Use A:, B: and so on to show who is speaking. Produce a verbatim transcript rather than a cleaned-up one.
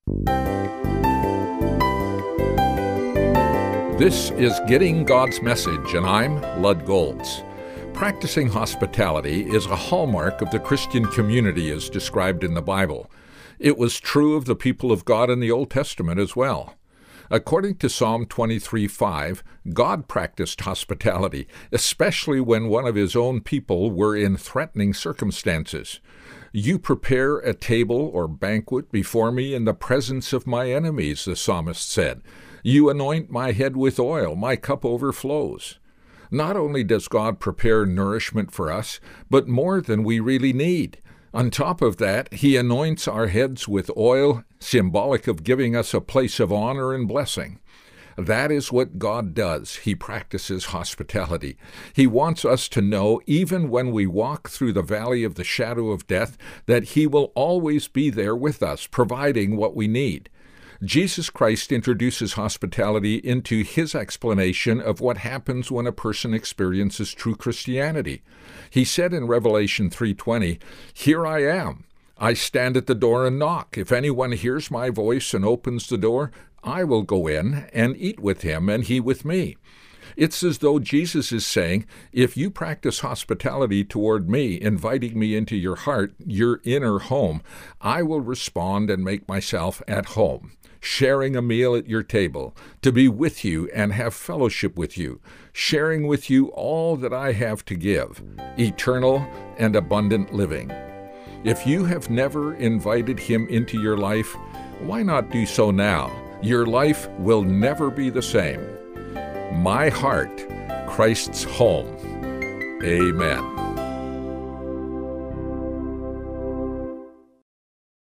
A: This is Getting God's Message, and I'm Lud Golds. Practicing hospitality is a hallmark of the Christian community as described in the Bible. It was true of the people of God in the Old Testament as well. According to Psalm twenty-three five, God practiced hospitality, especially when one of his own people were in threatening circumstances. "You prepare a table or banquet before me in the presence of my enemies," the psalmist said. "You anoint my head with oil, my cup overflows." Not only does God prepare nourishment for us, but more than we really need. On top of that, he anoints our heads with oil, symbolic of giving us a place of honor and blessing. That is what God does. He practices hospitality. He wants us to know, even when we walk through the valley of the shadow of death, that he will always be there with us, providing what we need. Jesus Christ introduces hospitality into his explanation of what happens when a person experiences true Christianity. He said in Revelation three twenty, "Here I am. I stand at the door and knock. If anyone hears my voice and opens the door, I will go in and eat with him and he with me." It's as though Jesus is saying, if you practice hospitality toward me, inviting me into your heart, your inner home, I will respond and make myself at home, sharing a meal at your table, to be with you and have fellowship with you, sharing with you all that I have to give, eternal and abundant living. If you have never invited him into your life, why not do so now? Your life will never be the same. My heart, Christ's home. Amen.